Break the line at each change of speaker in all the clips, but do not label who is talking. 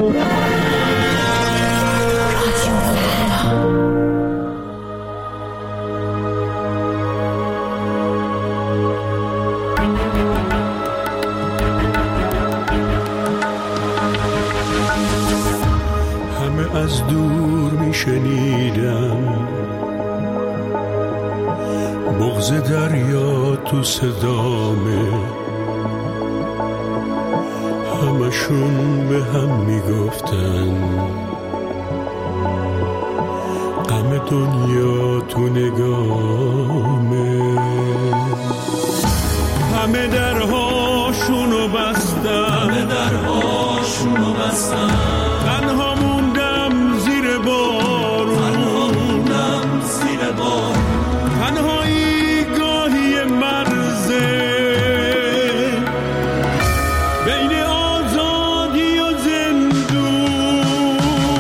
از دور می شنیدم بغض دریا تو صدامه، همشون به هم می گفتن غم دنیا تو نگامه. همه درهاشونو بستن، تنها موندم زیر بارون، تنهایی گاهی مرزه بین آزادی و زندون.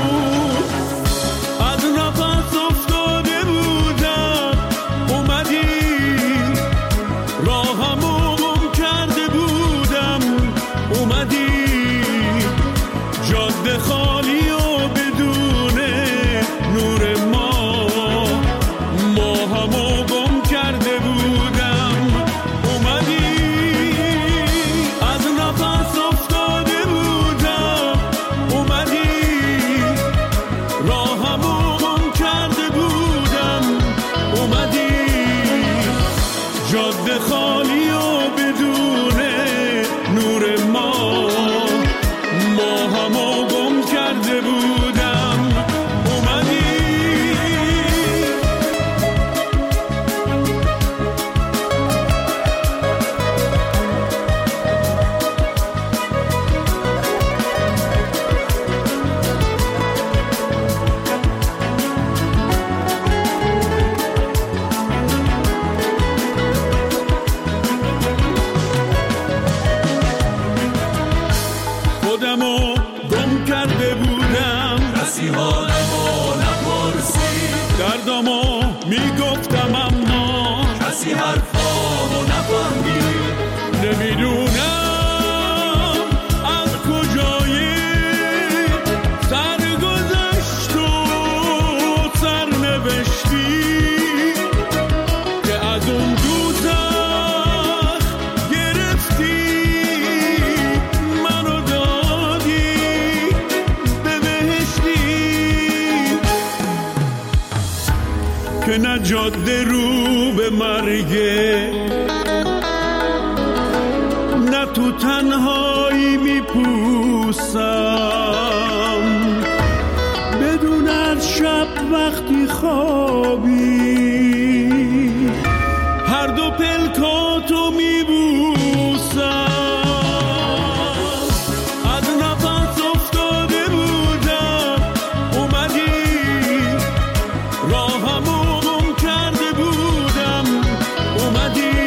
از نفس افتاده بودم اومدی، راهمو گم کرده بودم اومدی، جاده خالی و بدون نور ما همو گم کرده بودم اومدی. از نفس افتاده بودم اومدی، راهمو گم کرده بودم اومدی، جاده خالی و بدون نور ما همو گم کرده بودم اومدی. خودمو گم کرده بودم، کسی حالمو نپرسید، دردمو میگفتم اما کسی حرفامو نفهمید. نمیدونم از کجای سرگذشت و سرنوشتی که از اون دوزخ گرفتی منو دادی به بهشتی، که نه جاده رو به مرگه نه تو تنهایی میپوسم، بدون از شب وقتی خوابی هر دو پلکاتو میبوسم. از نفس افتاده بودم اومدی، راهمو گم کرده بودم اومدی،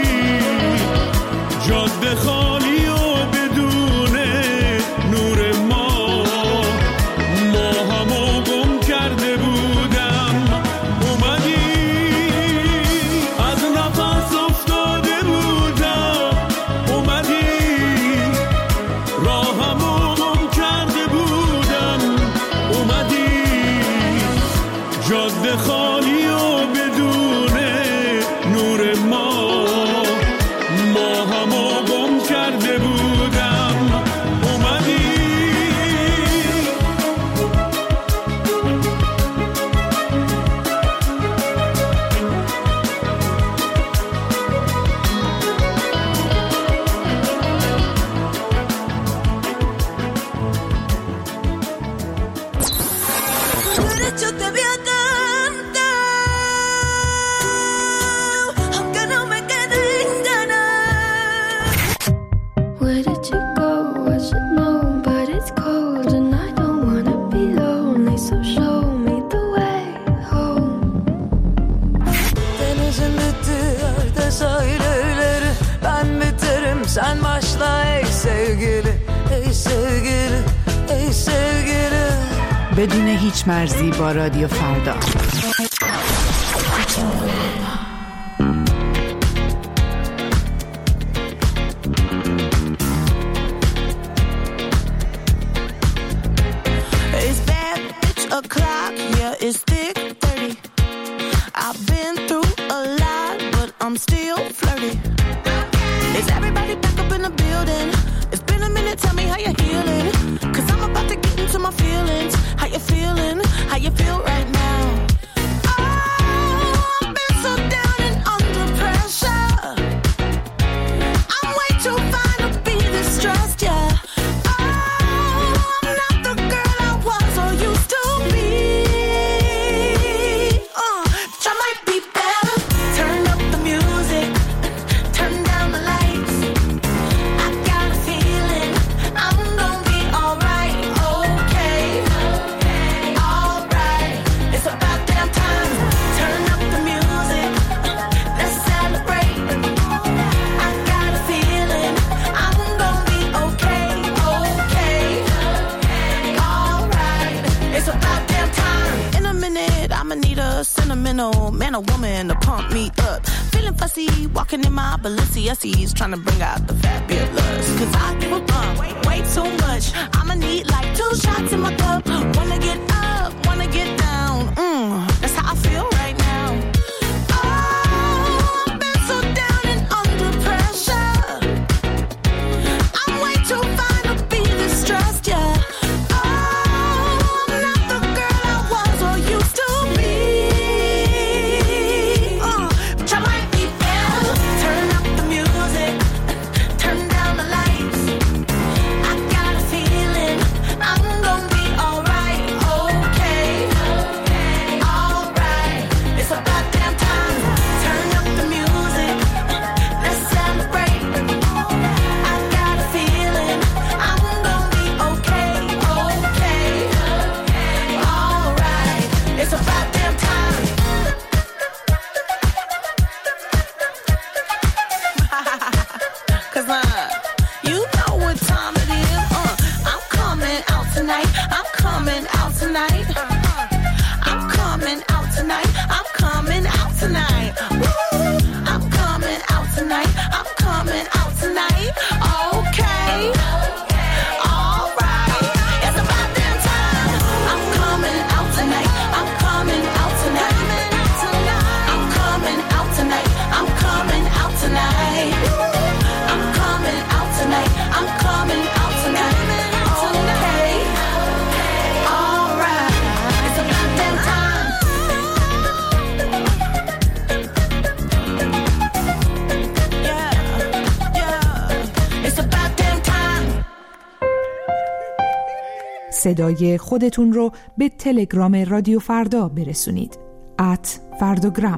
جاده خالی و بدون نور ما همو گم کرده بودم اومدی. از نفس افتاده بودم اومدی، راهمو گم کرده بودم اومدی، جاده خالی و بدون نور ما همو گم کرده بودم اومدی.
Yo te voy a cantar, aunque no me queden ganas. Where did you go? I should know, but it's cold and I don't wanna be lonely, so show me the way home. Denizin bittiği yerde sahilleri, ben biterim sen başla ey sevgili, ey sevgili, ey sevgili.
بدون هیچ مرزی با رادیو فردا.
o'clock, yeah, it's thick 30. I've been through a lot, but I'm still flirty. Is everybody back up in the building? It's been a minute, tell me how you're healing. Cause I'm about to get into my feelings. How you feeling? How you feel right now? Oh, I've been so down and under pressure. I'm way too fine to be distressed, yeah. Man or woman to pump me up. Feeling fussy, walking in my Balenciennes, trying to bring out the fabulous. Cause I give a bump, way too much. I'ma need like 2 shots in my cup. Wanna get up, wanna get down. That's how I feel right now. Oh, I've been so down and under pressure. I'm way too fine to be distressed, yeah.
صدای خودتون رو به تلگرام رادیو فردا برسونید. @فرداگرام.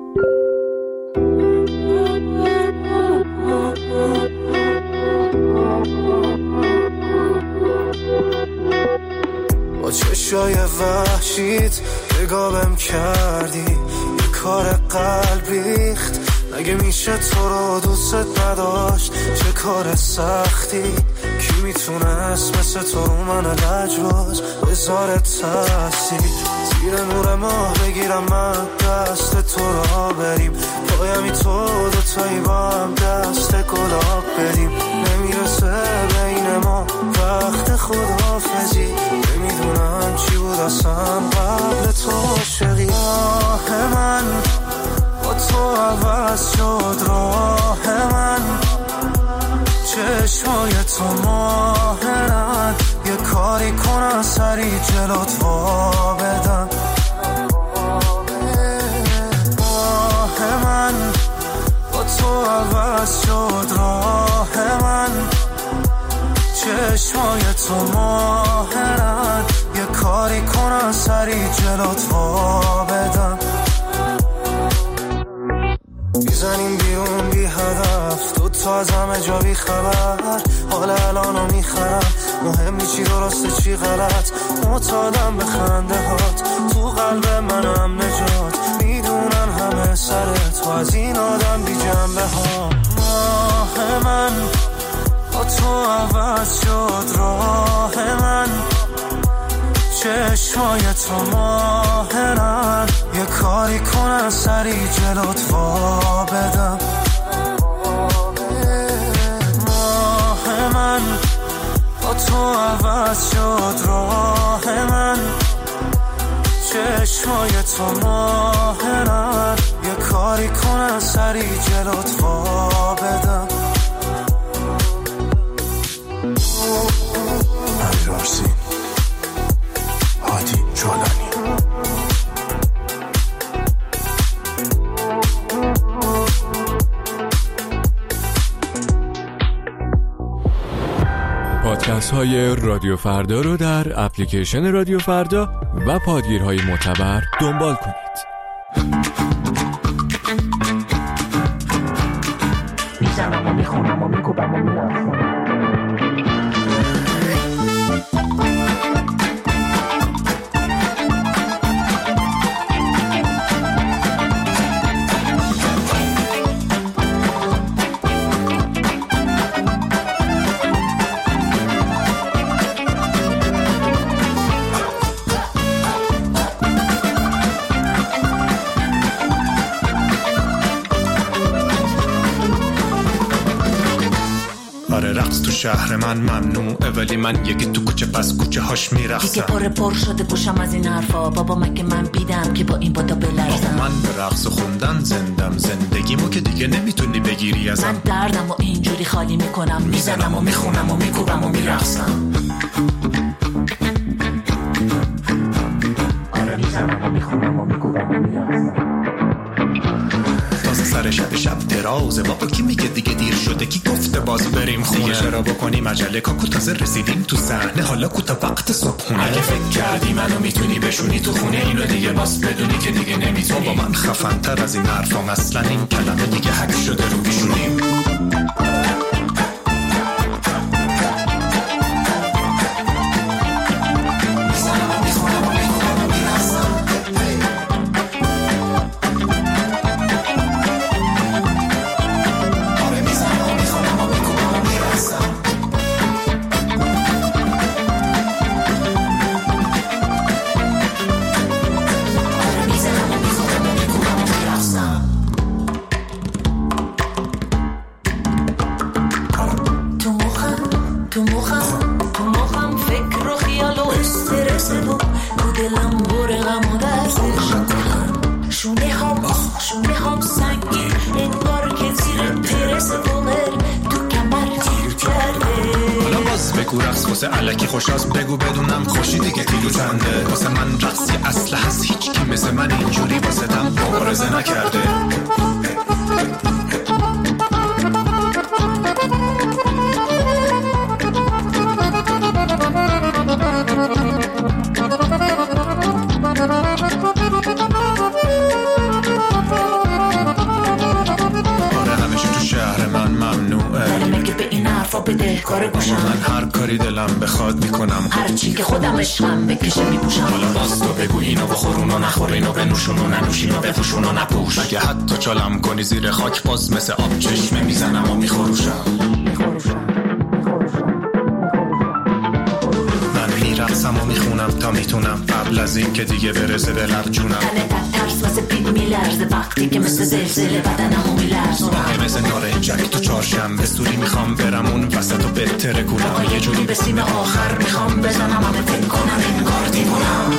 با چشای وحشیت نگاهم کردی، یه کار قلب ریخت. مگه میشه تو رو دوست نداشت؟ چه کار سختی. کی میتونست مثل تو رو من لجباز بذاره تاثیر؟ زیر نور ماه بگیرم من دست تو را بریم، پایمی تو دوتایی با هم دست گلاب بدیم. نمیرسه بین ما وقت خداحافظی، نمیدونم چی بود اصلا قبل تو عاشقی. راه من با تو عوض شد، راه من چشمای تو ماهرن. یه کاری کنن سری جلوت وا بدن. راه من با تو عوض شد، راه من چشمای تو ماهرن. یه کاری کنن سری جلوت وا بدن. میزنیم بیرون بی هدف، دوتا از همه جا بی خبر. حال الانو میخرم، مهم نی چی درسته چی غلط. معتادم به خنده هات، تو قلب منم نجات. میدونن همه سر تو از این آدم بی جنبه ها. راه من با تو عوض شد، راه من چشمای تو ماهرن. یه کاری کنن سری جلوت وا بدم. راه من با تو عوض شد، راه من چشمای تو ماهرن، یه کاری کنن سری جلوت وا بدم. امیر آرسین، هادی جولانی.
پادکست های رادیو فردا رو در اپلیکیشن رادیو فردا و پادگیرهای معتبر دنبال کنید.
میزنم و میخونم و میکوبم و میرفت.
شهر من ممنوعه ولی من یکی تو کوچه پس کوچه هاش میرقصم.
دیگه پر شده گوشم از این حرفا. بابا مگه من بیدم که با این بادا بلرزم.
من به رقص خوندن زندم، زندگیمو که دیگه نمیتونی بگیری ازم.
من دردم و اینجوری خالی میکنم، میزنم و میخونم و میکوبم و میرقصم.
آره میزنم و میخونم و میکوبم و میرقصم.
سر شب درازه، بابا کی میگه دیگه دیر شده؟ کی گفته باز بریم خونه؟ دیگه چرا بکنیم عجله؟ کاکو تازه رسیدیم تو صحنه، حالا کوتا وقت صبحونه.
اگه فکر کردی منو میتونی بشونی تو خونه، اینو دیگه باز بدونی که دیگه نمیتونی.
بابا من خفن تر از این حرفام، اصلا این کلمه دیگه حک شده رو بیشونیم. الکی خوشاست بگو بدونم خوشی دیگه کیلو چنده. واسه من رقصی اصل هست، هیچ کی مثل من اینجوری واسه دم مبارزه نکرده. من هر کاری دلم بخواد میکنم،
هر چی که خودم عشقم بکشه میپوشم.
حالا باز تو بگو اینو بخور اونو نخور، اینو بنوشون و ننوشین و بپوشون و نپوش.
اگه حتی چالم کنی زیر خاک باز مثل آب چشمه میزنم و میخوروشم. من میرقصم و میخونم تا میتونم، قبل از این که دیگه برسه به لب جونم.
تنه ترس واسه پیت میلرزه وقتی که مثل زلزله بدنمو میلرزونم.
مثل نارنجک تو چهارشنبه سوری میخوام برم اون وسط و بهتره گولم.
یه جوری به سیم آخر میخوام بزنم، همه فکر کنم انگار دیوونم.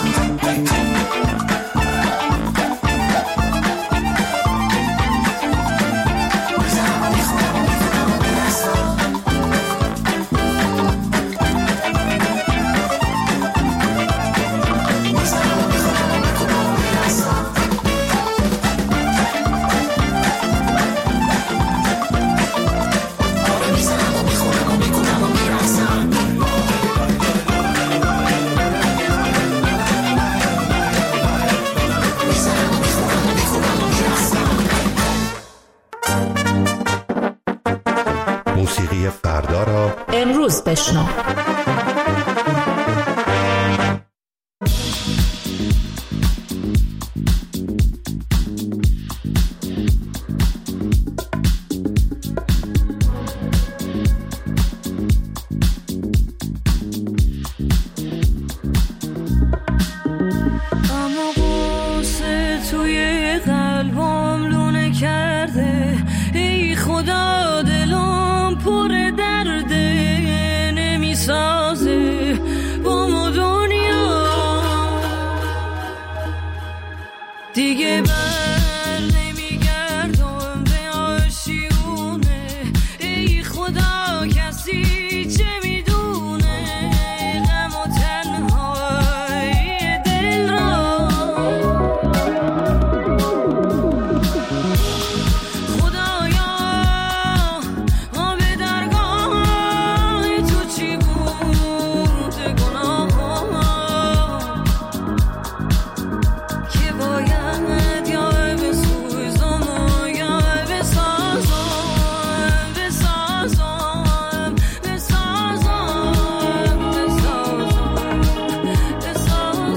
موسیقی فردا را
امروز بشنو.
ای خدا دلم پر درده، نمیسا
دیگه بر نمیگردم به آشیونه. ای خدا کسی چه میدونه غم و تنهای دل را. خدایا ما به درگاه تو چی بود گناهان که باید یا بسوزم و یا بسازم بسازم بسازم بسازم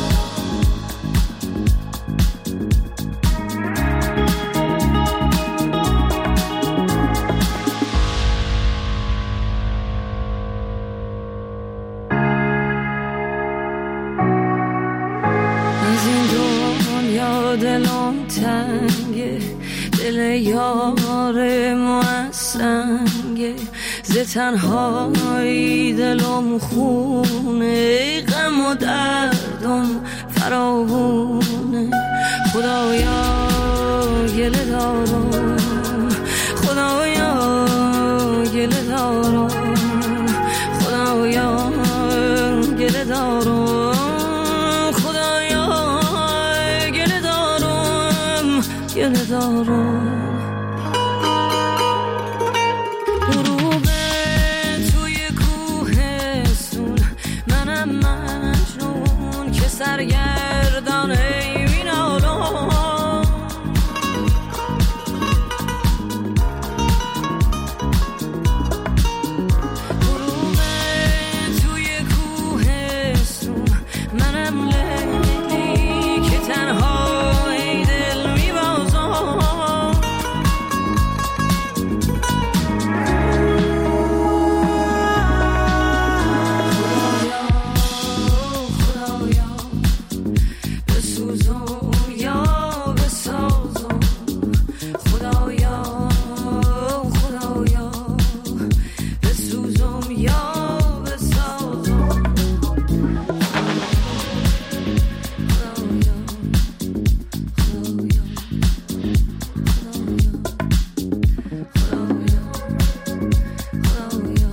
از این دنیا دلم تنگه، دل یار موسنگه، ز تنهایی دلم خونه، غم و دردم فراوونه. خدایا گله دارم، خدایا گله دارم، خدایا گله دارم، خدایا گله دارم، گله دارم. غروب توی کوهستون، منم مجنون که سرگردان مینالم. غروب توی کوهستون، منم لیلی که تنهای دل میبازم. خدایا بسوزم یا بسازم. خدایا خدایا بسوزم یا بسازم. خدایا خدایا خدایا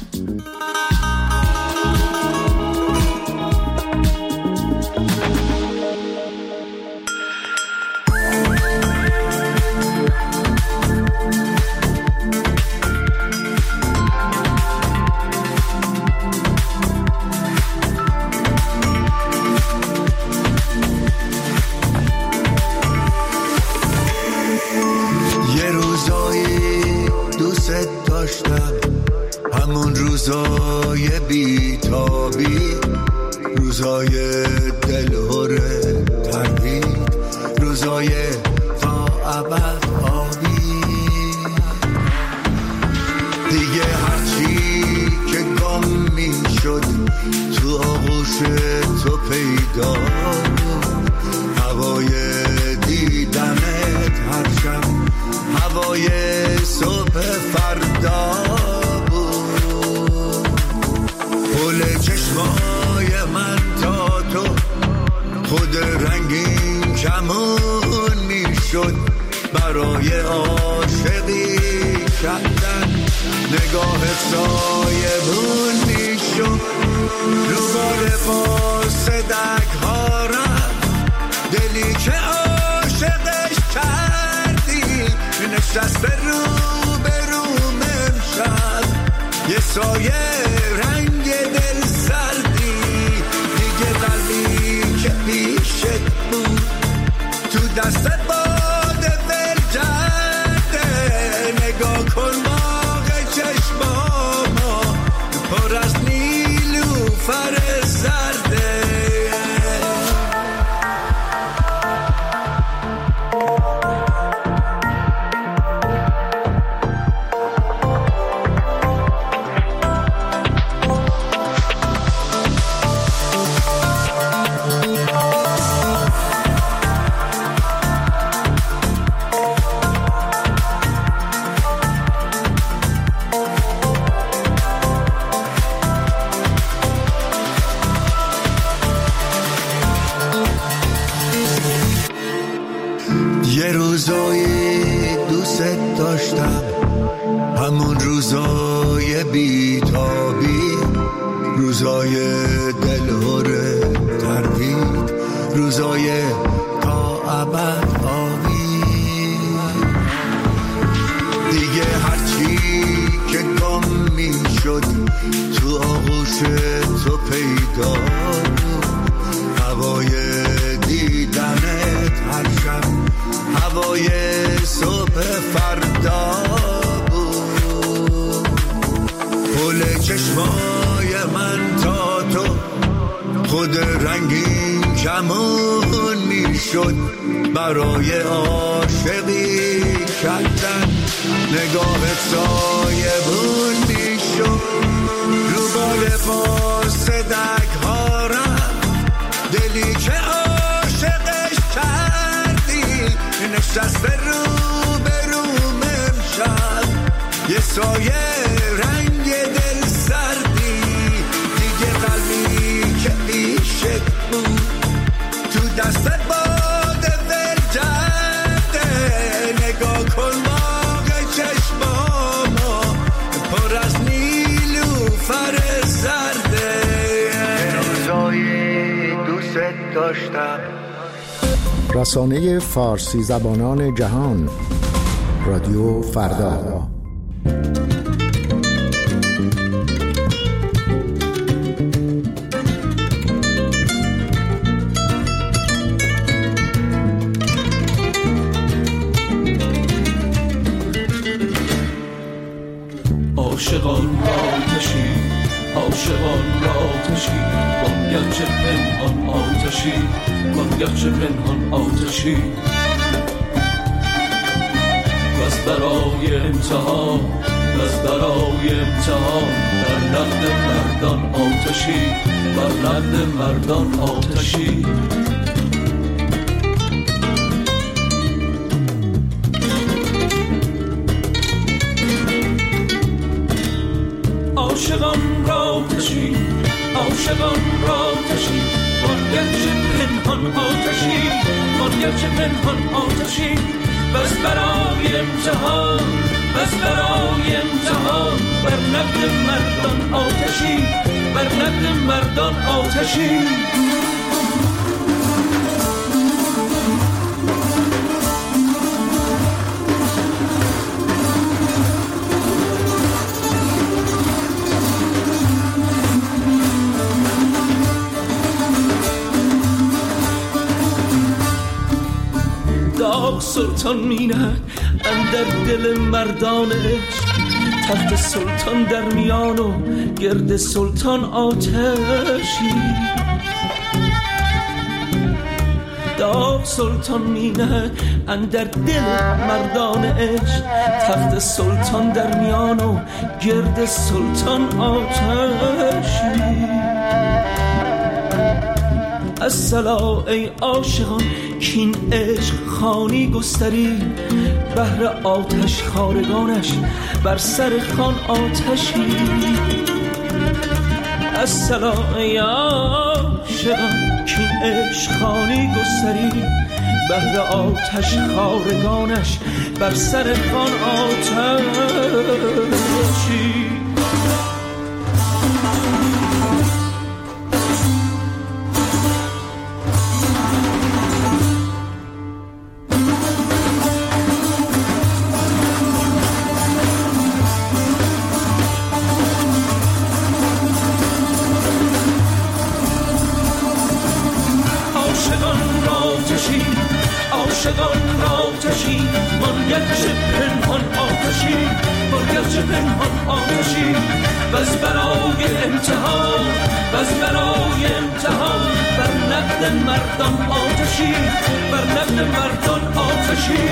یه روزایی دوست داشتم، همون روزای بیتابی، روزای دلهور تردید، روزای تا ابد آبی. دیگه هرچی که گم می شد تو آغوش تو پیدا بود. هوای دیدنت هر شب هوای صبح فردا بود. پل چشمای من تا تو خود رنگین کمون می شد برای عاشقی کردن. نگاه سایبون می شد رو بال فاسدک ها رفت. دلی که عاشقش کردی نشست رو به روم امشب. یه سایه رنگ دل سردی، دیگه قلبی که پیشت بود تو دستت باده ول کرده. نگاه کن باغ چشماما پر از نیلوفر زرده. روزای دوست داشتم، همون روزای بیتابی، روزای دلهره تردید، روزای تا ابد آبی. دیگه هرچی که گم می شد تو آغوش تو پیدا بود، هوای دیدنت هر شب، هوای صبح فردا بود. پل چشمای من تا تو خود رنگین کمون می شد، برای عاشقی کردن نگاهت سایبون می شد. رو با لباس دگ ها رفت دلی که عاشقش کردی، نشسته رو به روم امشب یه سایه رنگ دل سردی. دیگه قلبی که پیشت بود تو دستت باده ول کرده. نگاه کن باغ چشمامو پر از نیلوفر زرده. روزای دوست داشتم.
رسانه فارسی زبانان جهان، رادیو فردا.
عاشقان آتشی، عاشقان آتشی، بانگرچه پنهان آتشی، بانگرچه پنهان آتشی. بس برای امتحان، بس برای امتحان، بر نقد مردان آتشی، بر نقد مردان آتشی. عاشقان را تشی، عاشقان را تشی، بانگرچه پنهان آتشی، بانگرچه پنهان آتشی. بس برای امتحان، بس برای امتحان، بر نقد مردان آتشی، بر نقد مردان آتشی. داغ سلطان میند اندر دل مردان عشق، تخت سلطان در میان و گرد سلطان آتشی. داغ سلطان میند اندر دل مردان عشق، تخت سلطان در میان و گرد سلطان آتشی. الصلا ای عاشقان کین عشق خانی گستری، بهر آتش خارگانش بر سر خان آتشی. الصلا ای عاشقان کین عشق خانی گستری، بهر آتش خارگانش بر سر خان آتشی. عاشقان آتشی، بانگرچه پنهان آتشی، بانگرچه پنهان آتشی. بس برای امتحان، بس برای امتحان، بر نقد مردان آتشی، بر نقد مردان آتشی.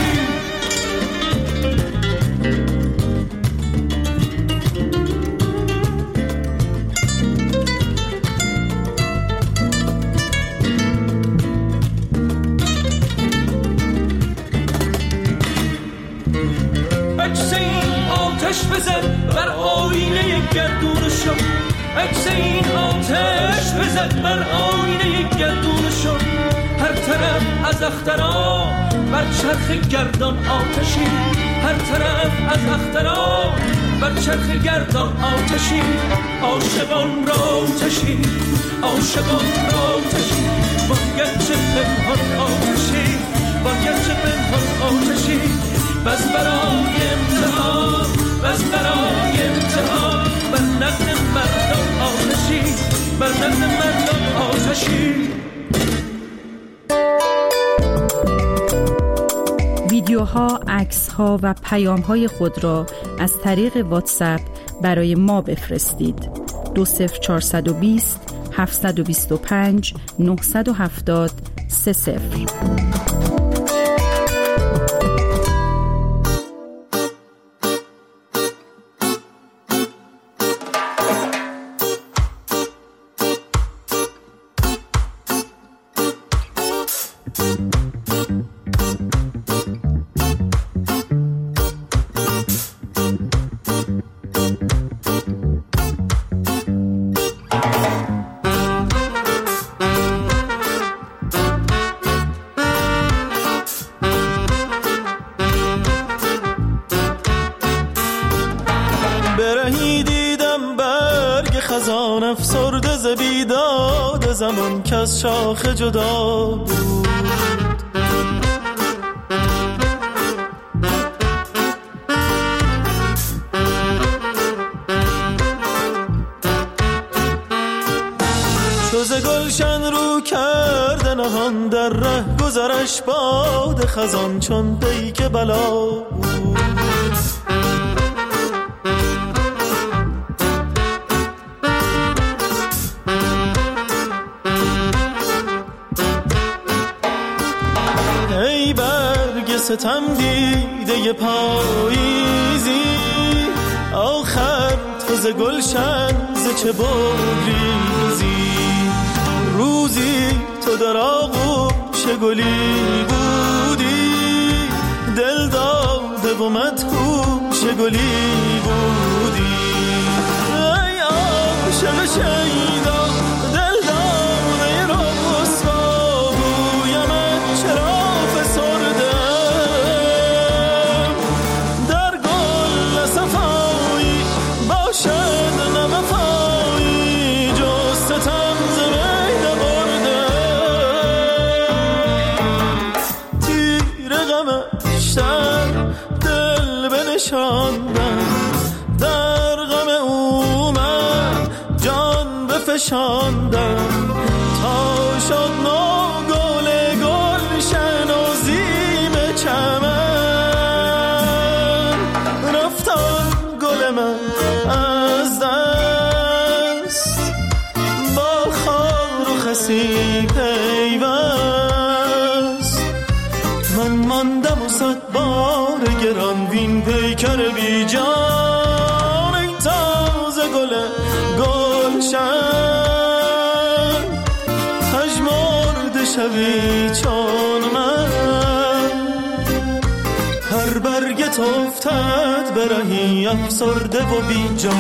آتش بزد بر آینه گردونشون، عکس این آتش بزد بر آینه گردونشون. هر طرف از اختران
بر چرخ گردان آتشی، هر طرف از اختران بر چرخ گردان آتشی، عاشقان را آتشی، عاشقان را آتشی، باید چه پنهان آتشی، باید چه پنهان آتشی، بس برای امتحان، بس برای امتحان، بر نقد مردم آتشی، بر نقد مردم آتشی.
ویدیوها، عکس‌ها و پیام‌های خود را از طریق واتساپ برای ما بفرستید. 20420 725 970 30.
خزان افسرده ز بیداد زمان که از شاخ جدا بود. چو ز گلشن رو کرده نهان در ره گذرش باد خزان چون پیک بلا بود. ستم دیده پاییزی آخر تو ز گلشن ز چه بگریزی. روزی تو در آغوش گلی بودی دل داده و مدهوش گلی بودی. ای عاشق شیدا دل داده رسوا گویمت چرا فسرده باشد نوفایی جز ستم ز میده برده. تیر غمش در دل بنشاندم در غم او من جان بفشاندم تا شد نو گل گلشن و زیم چمن رفتان گل من از دست با خار و خسی پیوست. من ماندم و صد بار گران وین پیکر بی جان. ای تازه گل گلشن پژمرده شوی چون من. هر برگت افتد برهی افسرده و بی جان.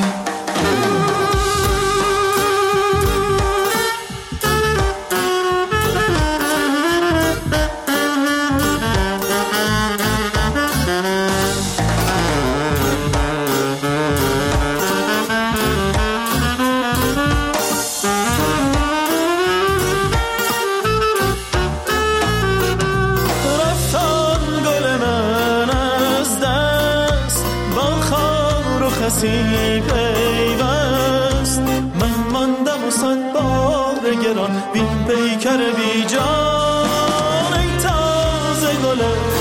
پیوست من ماندم و صد بار گران بین پیکر بی جان. ای تازه گل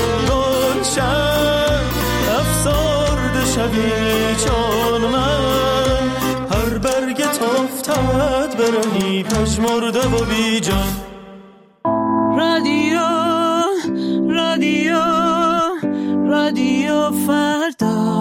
گلشن افسرده شوی چون من. هر برگت افتد برهی پژمرده و بی جان.
رادیو رادیو رادیو فردا.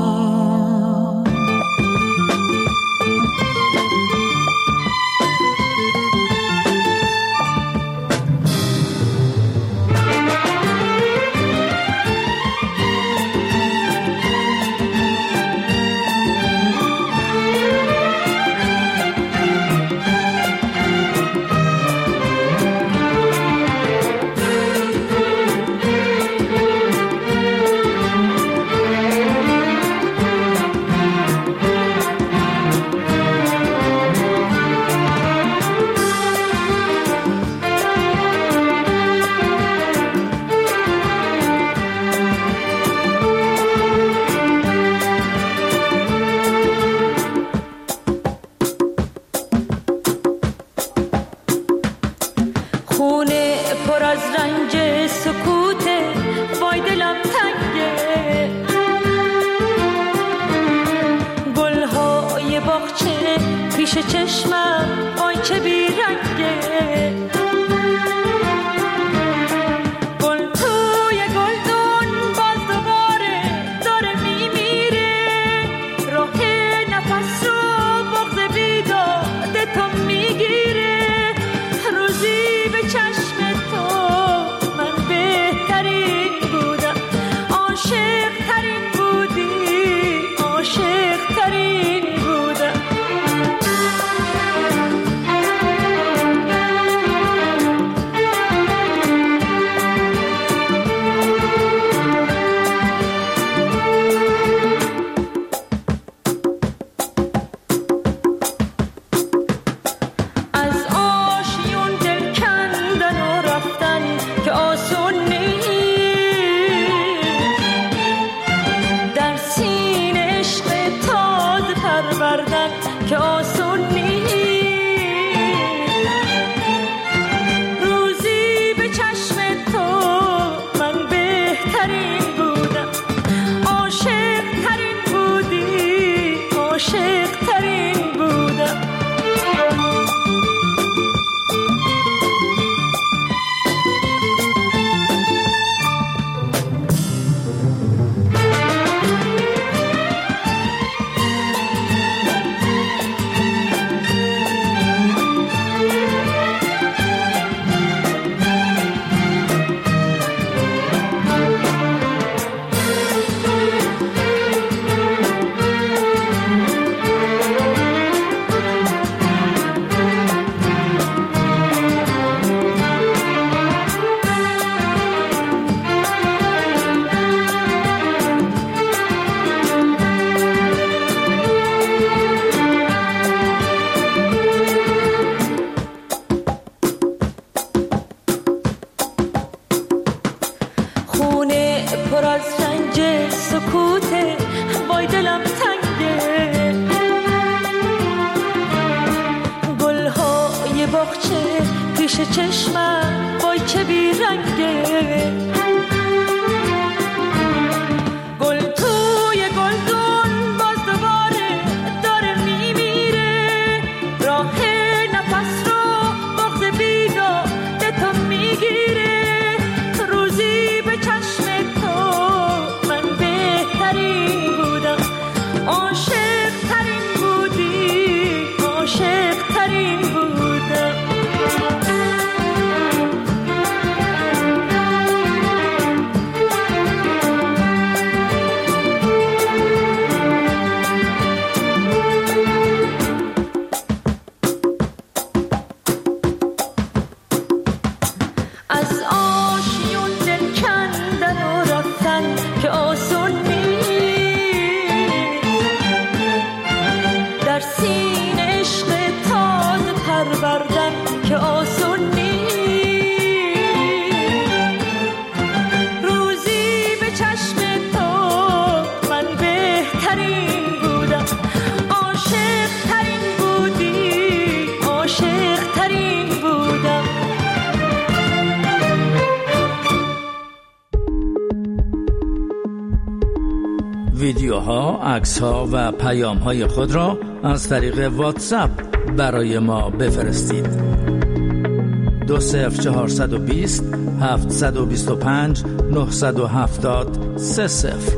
چشمم وای چه بیرنگه گل توی گلدون باز دوباره داره میمیره راه نفس رو بغض بیداد تو میگیره روزی به چشم تو من بهترین بودم عاشق ترین بودی عاشق ترین بودم از آشیون دل کندن و رفتن که آسون نیست در سینه عشق تازه پروردن که آسون نیست روزی به چشم تو من بهترین بودم عاشق ترین بودی عاشق ترین بودم خونه پر از رنج سکوته وای دلم تنگه گلهای باغچه پیش چشمم وای چه بیرنگه گل توی گلدون باز دوباره داره میمیره راه نفس رو بغض بیداد تو میگیره روزی به چشم تو من بهترین بودم عاشق ترین بودی عاشق ترین بودم از آشیون دل کندن و رفتن که آسون نیست در سینه عشق تازه پروردن که آسون نیست روزی به چشم تو من بهترین بودم عاشق ترین بودی عاشق ترین بودم
ویدیوها، عکس‌ها و پیام‌های خود را از طریق واتساپ برای ما بفرستید. 20420 725 970 30.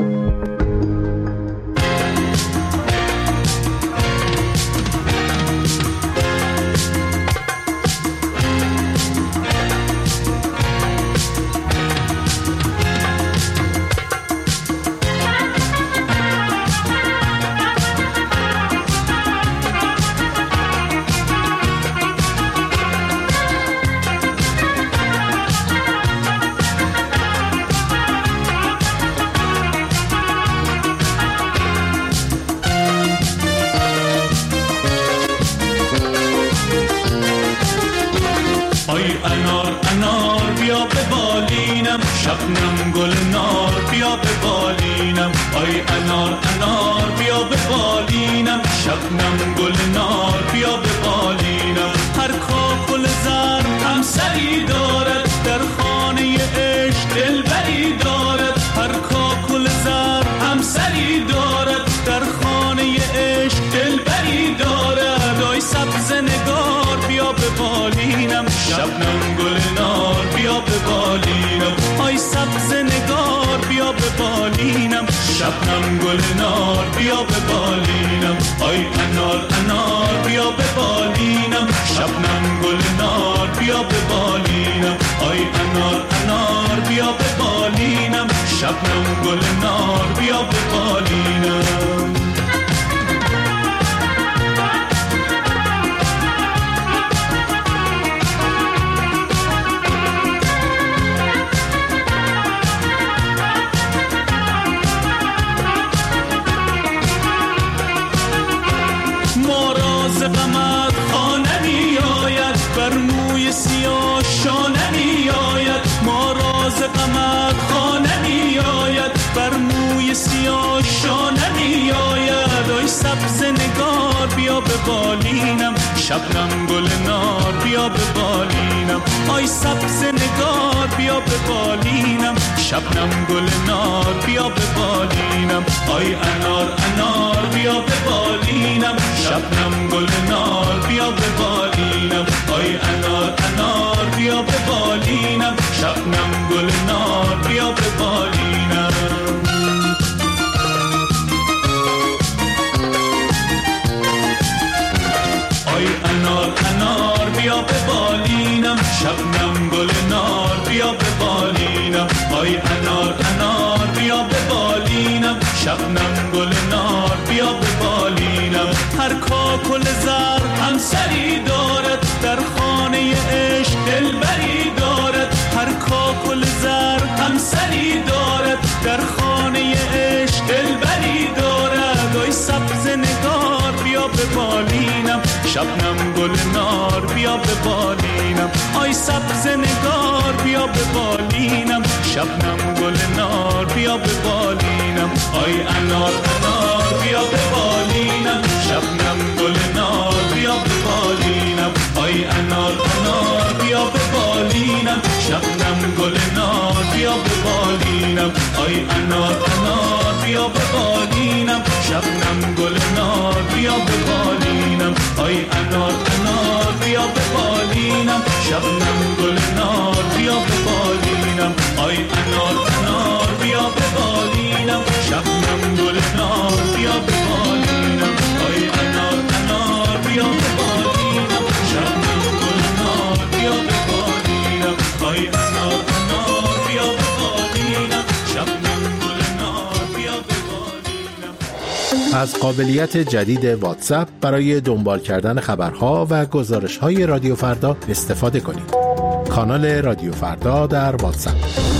شبنم گل نار بیا به بالینم آی انار انار بیا به بالینم شبنم گل نار بیا به بالینم هر کاکل زر هم سری دارد در خانه عشق دلبری دارد هر کاکل زر هم سری دارد در خانه عشق دلبری دارد بالینم شبنم گل نار بیا به بالینم آی سبز نگار بیا به بالینم شبنم گل نار بیا به بالینم آی انار انار بیا به بالینم شبنم گل نار بیا به بالینم آی انار انار بیا به بالینم شبنم گل نار بیا به بالینم غمت خانه می آید بر موی سیاه شانه می آید ما راز غمت خانه می آید بر موی سیاه شانه می آید آی سبز نگار بیا به بالینم شبنم گل نار بیا به بالینم آی سبز نگار بیا به بالینم شبنم گل نار بیا به بالینم آی انار انار بیا به بالینم شبنم گل نار بیا به بالینم آی انار انار بیا به بالینم شبنم گل نار بیا به بالینم آی انار انار بیا به بالینم شبنم گل نار بیا به بالینم آی انار انار بیا به بالینم شبنم گل نار بیا به بالینم هر کاکل زر همسری دارد در خانه عشق دلبری دارد هر کاکل زر همسری دارد در خانه عشق دلبری دارد آی سبز نگار بیا به بالینم شبنم گل نار بیا به بالینم آی سبز نگار بیا به بالینم شبنم گل نار بیا به بالینم آی انار انار بیا به بالینم شبنم گل نار بیا به بالینم آی انار انار بیا به بالینم شبنم گل نار بیا به بالینم آی انار انار بیا به بالینم شبنم گل نار بیا به بالینم آی انار انار بیا به بالینم شبنم گل نار بیا به بالینم آی انار انار بیا به بالینم شبنم گل نار بیا به بالینم آی انار انار بیا به بالینم شبنم گل نار بیا به بالینم آی انار انار بیا به بالینم شبنم گل نار بیا به بالینم.
از قابلیت جدید واتساپ برای دنبال کردن خبرها و گزارش‌های رادیو فردا استفاده کنید. کانال رادیو فردا در واتساپ.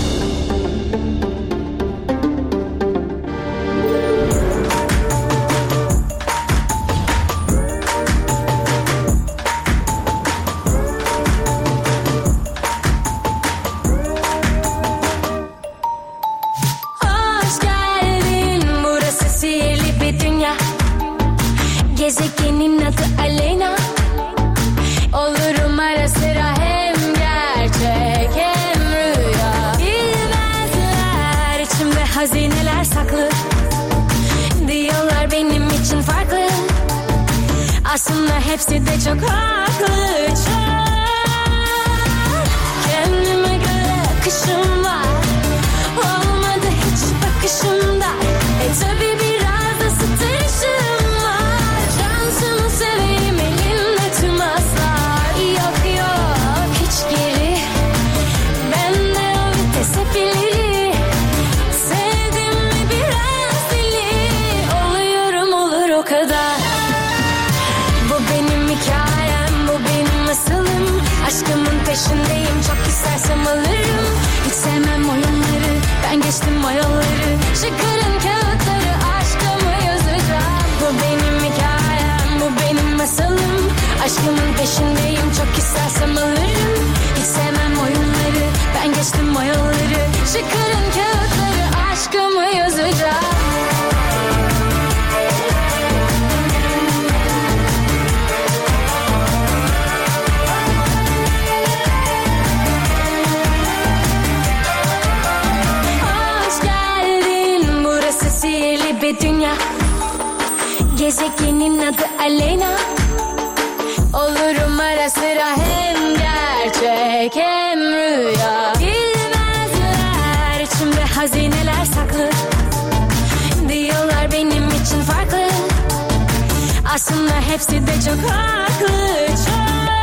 Gezegenin adı Aleyna. Olurum ara sıra hem gerçek hem rüya. Bilmezler içimde hazineler saklı. Diyorlar benim için farklı. Aslında hepsi de çok haklı. Çok. Kendime göre akışım var. Olmadı hiç bakışımda. Tabi biraz da sıtışım var. Şansımı seveyim elimde tüm aslar. Yok yok hiç geri. Bende o vites hep ileri. Sevdim mi biraz deli. Oluyorum olur o kadar. Bu benim hikayem, bu benim masalım. Aşkımın peşindeyim, çok istersem alırım. Hiç sevmem oyunları, ben geçtim o yolları. Çıkarın kağıtları, aşkımı yazacağım. Bu benim hikayem, bu benim masalım. Aşkımın peşindeyim, çok istersem alırım. Hiç sevmem oyunları, ben geçtim o yolları. Çıkarın kağıtları, aşkımı yazacağım. Dünya gezegenin adı Aleyna. Olurum ara sıra hem gerçek hem rüya. Bilmezler içimde hazineler saklı, diyorlar benim için farklı. Aslında hepsi de çok haklı, çok.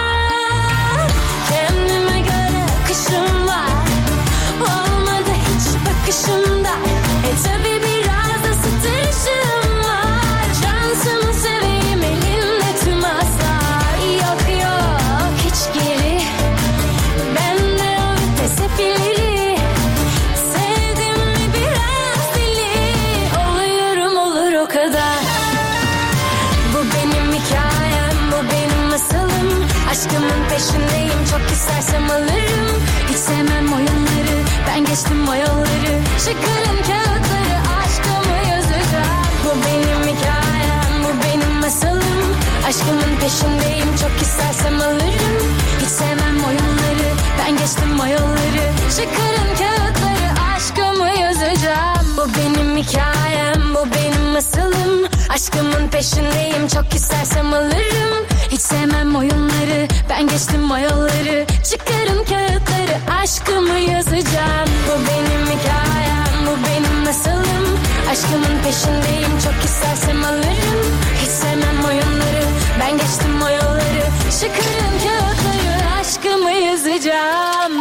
Kendime göre akışım var, olmadı hiç bakışımda. Tabi biraz da sıtışım var, şansımı seveyim elimde tüm aslar. Yok yok hiç geri, bende o vites hep ileri. Sevdim mi biraz deli, oluyorum olur o kadar. Bu benim hikayem, bu benim masalım. Aşkımın peşindeyim, çok istersem alırım. Hiç sevmem oyunları, ben geçtim o yolları. Çıkarın kağıtları, aşkımı yazacağım. Bu benim hikayem, bu benim masalım. Aşkımın peşindeyim, çok istersem alırım. Hiç sevmem oyunları, ben geçtim o yolları. Çıkarın kağıtları, aşkımı yazacağım. Bu benim hikayem, bu benim masalım. Aşkımın peşindeyim, çok istersem alırım. Hiç sevmem oyunları, ben geçtim o yolları. Çıkarın kağıtları, aşkımı yazacağım. Bu benim hikayem, bu benim masalım. Aşkımın peşindeyim, çok istersem alırım. Hiç sevmem oyunları, ben geçtim o yolları. Çıkarın kağıtları, aşkımı yazacağım.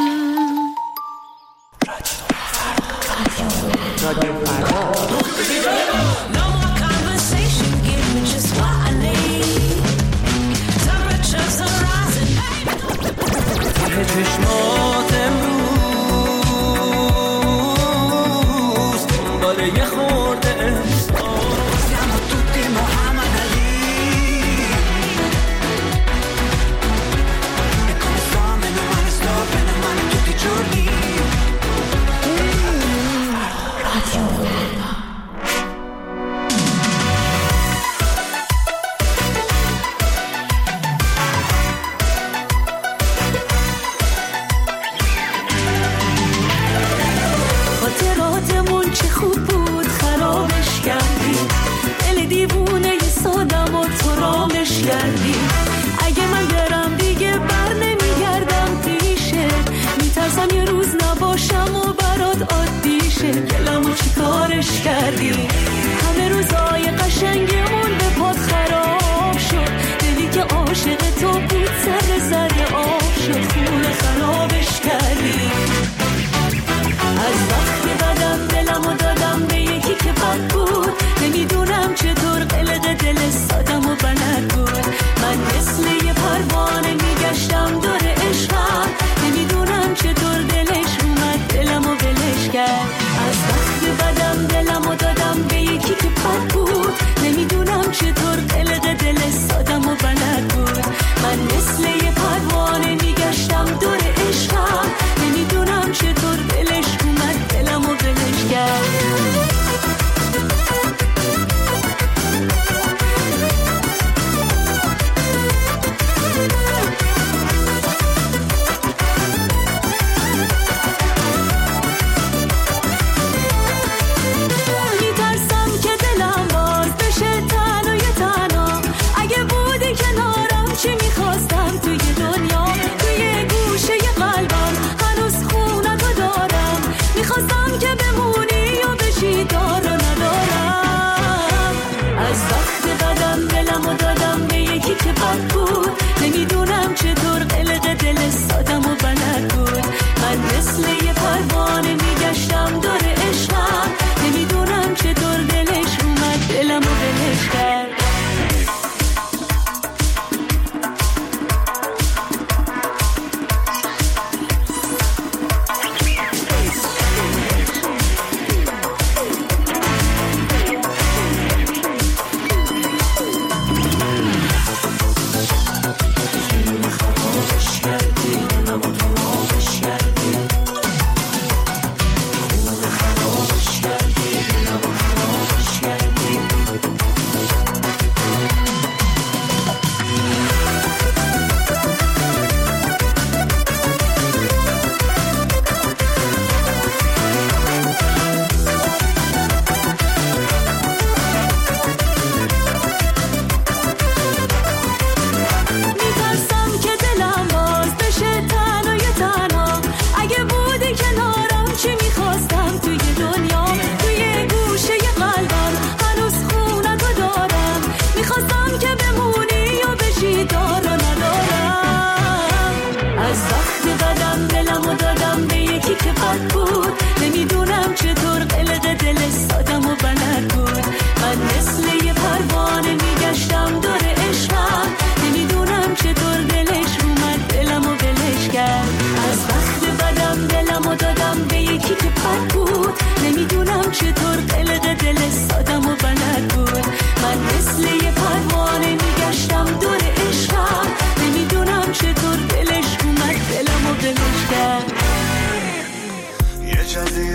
No more conversation, give me just what I need. Temperatures are rising. ته چشمات امروز دنبال یه خورده احساس. Siamo tutti Muhammad Ali. E come sto, meno male sto, bene male tutti i giorni.
خاطراتمون چه خوب بود خرابش کردی، دل دیوونه ی سادم و تو رامش کردی. اگه من برم دیگه بر نمیگردم پیشه، میترسم یه روز نباشم و برات عادی شه. دلمو چی کارش کردی، همه روزای قشنگمون به پات خراب شد. دلی که عاشق تو بود سر زده آب شد، خونه خرابش کردی. از وقتی بدم دلمو دادم به یکی که بد بود، نمیدونم چطور قلق دل سادم و بلد بود. من مثل یه پروانه میگشتم دور عشقم، نمیدونم چطور دلش اومد دلمو ولش کرد. از وقتی بدم دلمو دادم به یکی که بد بود، نمیدونم چطور قلق دل سادم و بلد بود. من مثل یه پروانه میگشتم دور عشقم، نمیدونم چطور دلش اومد دلمو ولش کرد. میترسم که دلم باز بشه تنها یه تنها. اگه بودی کنارم چی میخواستم توی دنیا. توی گوشه ی قلبم هنوز خونتو دارم، میخواستم که بمونی و بشی دار و ندارم. از وقت بدم دلمو دادم به یکی که بد بود، نمیدونم چطور قلق دل سادم و بلد بود. من مثل یه پروانه میگشتم دور عشقم، نمیدونم چطور دلش اومد دلمو ولش کرد.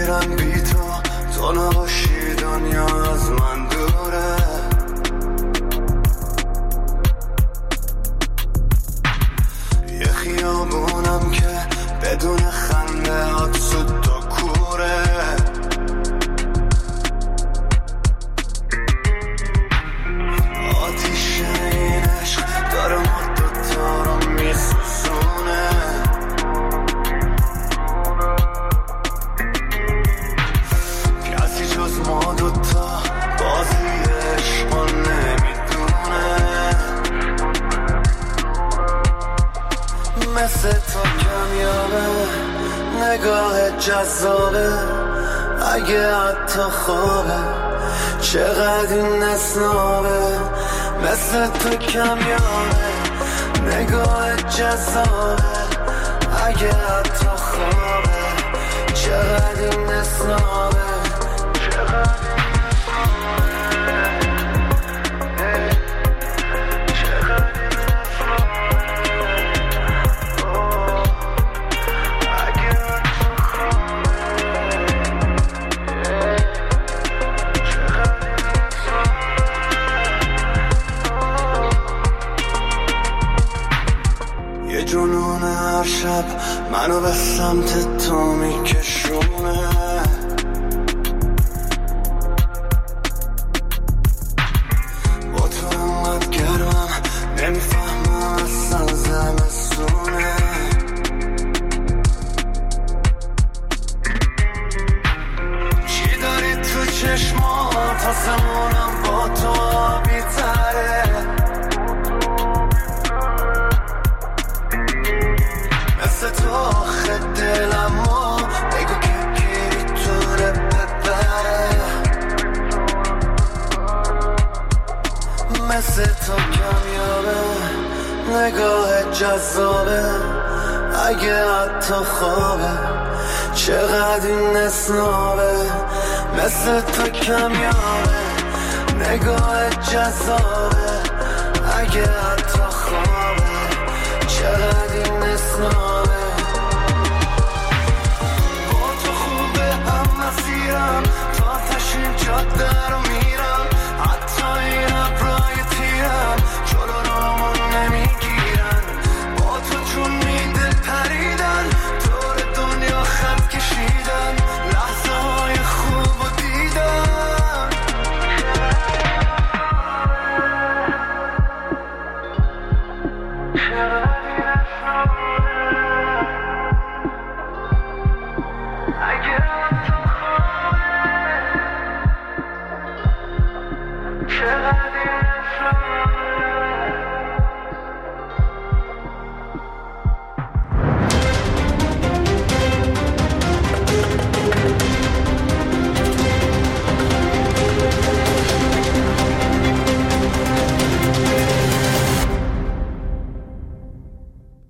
میرم بی تو نباشی دنیا از من دوره. یه خیابونم که بدون خنده هات سود تا کوره. آتیش این عشق داره ما دوتا رو میسوزونه. کسی جز ما دوتا بازی عشقا نمیدونه. مثل تو کمیابه نگاه جذابه، اگه حتی خوابه چقدر این نسنابه. مثل تو کمیابه نگاه جذابه، اگه حتی خوابه چقدر این نسنابه. جنون هر شب منو به سمت تو میکشونه. با تو انقدر گرمم نمیفهمم اصلا زمستونه. چی داری تو چشمات آسمونم با تو آبی تره. مثل تو آخه دلمو بگو که گیری توره ببره. مثل تو کمیابه نگاه جذابه، اگه حتی خوابه چقدر این نسنابه. مثل تو کمیابه نگاه جذابه، اگه حتی خوابه چقدر این نسنابه. با تو خوبه هم مسیرم تا تشین جاده رو میرم. حتی این ابرای تیرم جلو رامون نمیگیرن. با تو چون میدل پریدن دور دنیا خط کشیدن. لحظه های خوب و دیدن. چقدر